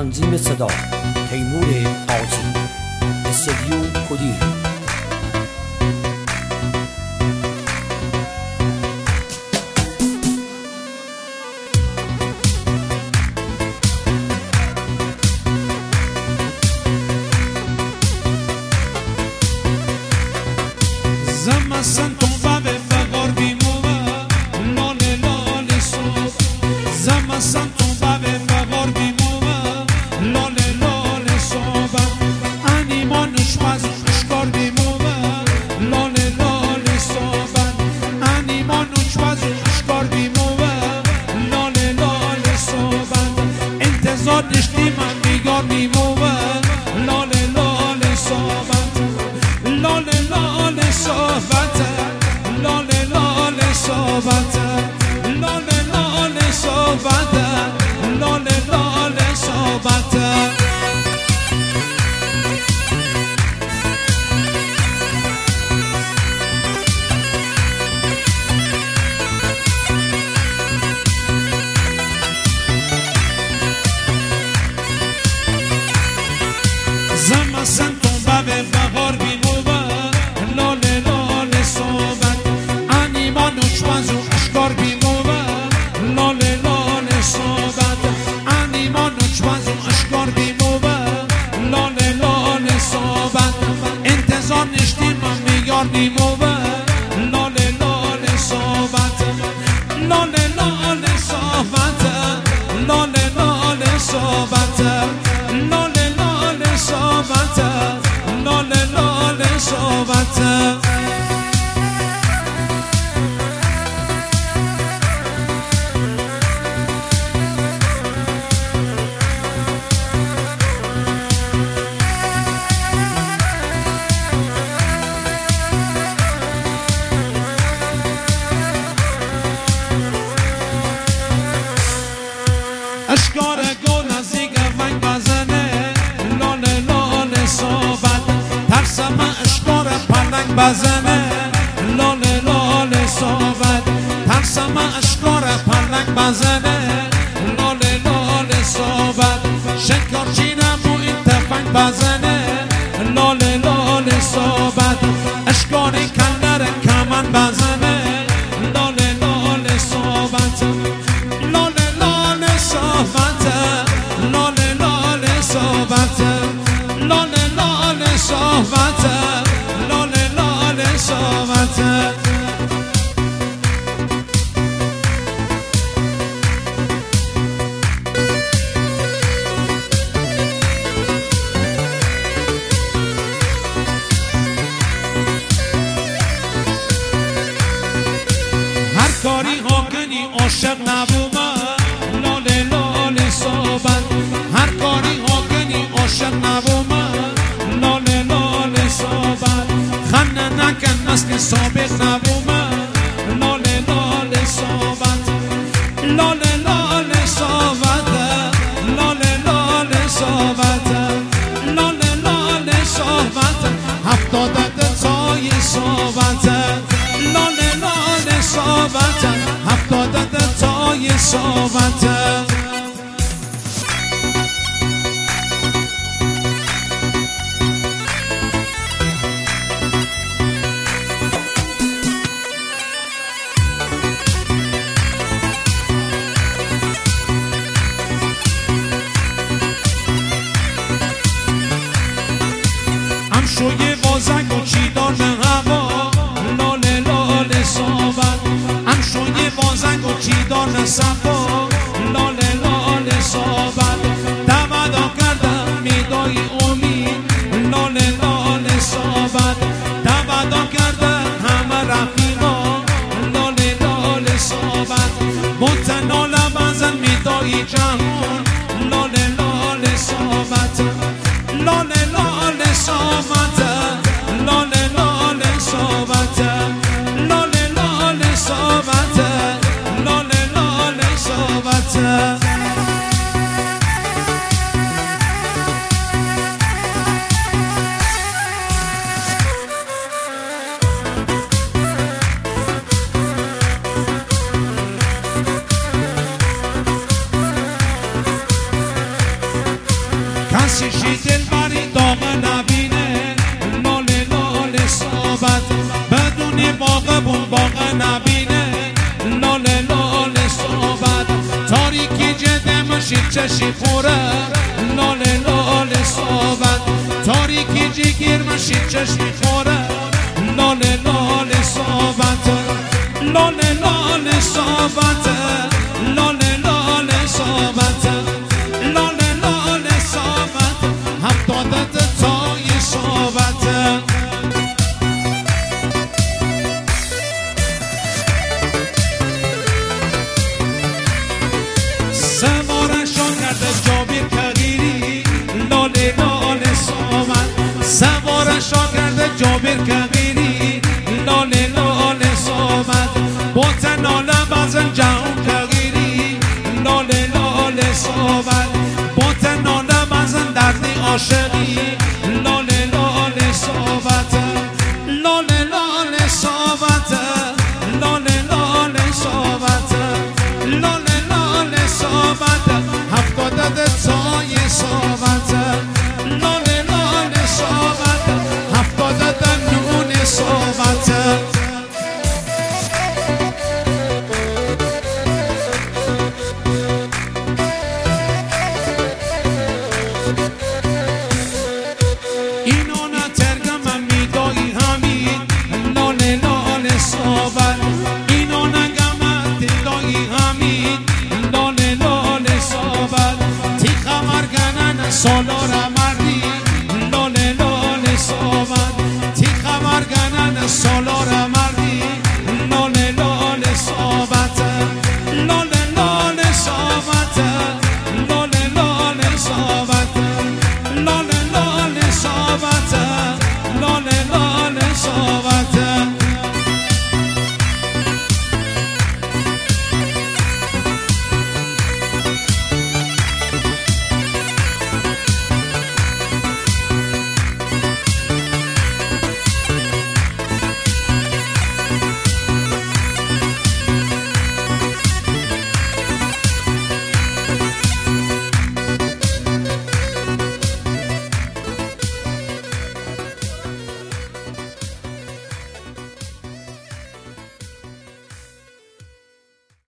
تنظیم صدا تیمور آجی، استدیو کدیر. زمستان تو باب بغار بیموه لاله لاله صبح زمستان تو باب بغار بیموه لاله لاله صبح انیمانش باز اشکار بیموه لاله لاله صبح انیمانش باز اشکار بیموه لاله لاله صبح انتظار داشتی من بیگار بیموه لاله لاله صبح لاله لاله صحبت لاله لاله صحبت لاله لاله صحبت لاله لاله صحبت زمستان تو باب بغار بیموه لاله لاله صحبت انیمانش بازو اشکار بیموه لاله لاله صحبت انیمانش بازو اشکار بیموه لاله لاله صحبت انتظار نشتی من میگار بیموه لاله لاله صحبت لاله لاله صحبت لاله لاله صحبت لاله لاله صحبت لاله لاله صحبت اشکار گل از دیگه ونگ بزنه لاله لاله صحبت ترسم اشکار پلنگ بزنه لاله لاله صحبت ترسم اشکار پلنگ بزنه لاله لاله صحبت شکارچی نمو این تفنگ بزنه لاله لاله صحبت اشکار کلر کمن بزنه لاله لاله صحبت لاله لاله صحبت لاله لاله صحبت لاله لاله صحبت لاله لاله صحبت هر کاری ها کنی عاشق نبومه لاله لاله صحبت هر کاری ها کنی عاشق نبومه لاله لاله صحبت خنده نکن مثل سابق نبومه لاله لاله صحبت لاله لاله صحبت لاله لاله صحبت لاله لاله صحبت هفتاد تای صحبت لاله لاله صحبت هفتاد تای صحبت شوی بازنگ و چیدان هوا لاله لاله صحبت هم شوی بازنگ و چیدان صفا لاله لاله صحبت دمدا کردم میدای امید لاله لاله صحبت دمدا کردم همه رفیقا لاله لاله صحبت متنا لبزن میدای جهان لاله لاله صحبت لاله لاله صحبت لاله لاله صحبت لاله لاله صحبت لاله لاله صحبت باغ نبینه لاله لاله صحبت تاریکی جده مشید چشی خوره لاله لاله صحبت تاریکی جگیر مشید چشی خوره لاله لاله صحبت لاله لاله صحبت لاله لاله صحبت لاله لاله صحبت هفتادت تای صحبت سوارشو کرده جابیر کغیری لاله لاله صحبت سوارشو کرده جابیر کغیری لاله لاله صحبت بوت ناله بازن جهون کغیری لاله لاله صحبت بوت ناله بازن دردی عاشقی لاله لاله صحبت لاله لاله صحبت لاله لاله صحبت لاله لاله صحبت هفتادت سایه صحبت لاله لاله صحبت هفتادت نون صحبت اینو نترگم میدایی همین لاله لاله صحبت اینو نگم دلایی همین لاله لاله صحبت تی خمرگنن سالا